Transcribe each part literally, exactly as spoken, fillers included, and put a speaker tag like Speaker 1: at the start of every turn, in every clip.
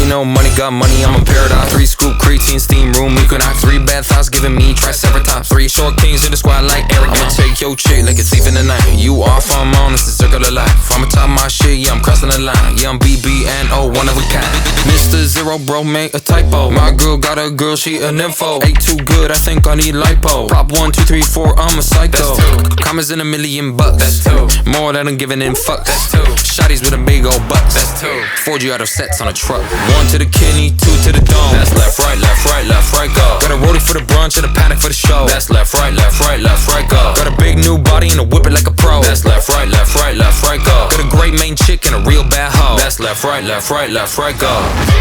Speaker 1: know money got money, I'm a paradise. Three scoop creatine, steam room, equinox. Three bad thoughts giving me triceratops. Three short kings in the squad like Eric. I'ma take your chick like a thief in the night. You off, I'm on, it's the circle of life. I'ma top my shit, yeah, I'm crossing the line. Yeah, I'm B B and O, one of a kind. Mister Zero, bro, made a typo. My girl got a girl, she a nympho. Ain't too good, I think I need lipo. Prop one, two, three, four, I'm a psycho. Commas in a million bucks. That's two. More than I'm giving in fucks. That's two. Shotties with a big old bucks. That's two. Four G auto sets on a truck. One to the kidney, two to the dome. That's left, right, left, right, left, right, go. Got a rollie for the brunch and a panic for the show. That's left, right, left, right, left, right, go. Got a big new body and a whip it like a pro. That's left, right, left, right, left, right, go. Got a great main chick and a real bad hoe. That's left, right, left, right, left, right, go.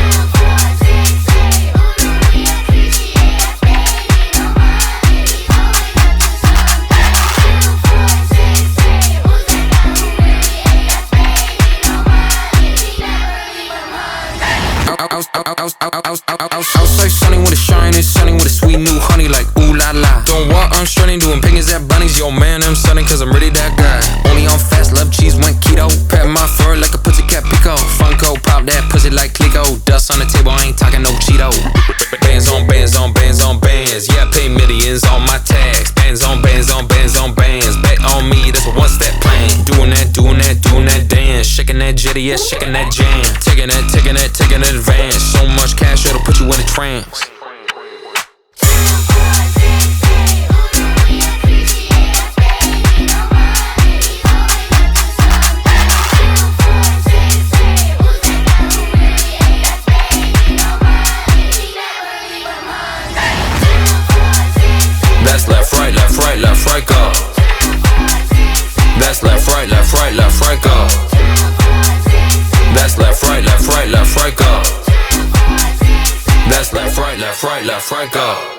Speaker 1: Outside sunny with a shine, it's sunny with a sweet new honey like ooh la la. Don't walk, I'm strutting, doing pingers at bunnies. Yo man, I'm sunning cause I'm really that guy. Only on fast, love cheese, went keto. Pat my fur like a pussycat pico. Funko, pop that pussy like Clico. Dust on the table, I ain't talking no Cheeto. Bands on bands on bands on bands. Yeah, I pay millions on my tax. Bands on bands on bands on bands. Bet on me, that's a one step plan. Doing that, doing that, doing that dance. Shaking that jitty, yeah, shaking that jam. Taking that, taking that, taking that advance. So much cash, it'll put you in a trance. That's left, right, left, right, left, right, go. That's left, right, left, right, left, right, go. That's left, right, left, right, left, right, go. That's left, right, left, right, left, right, go.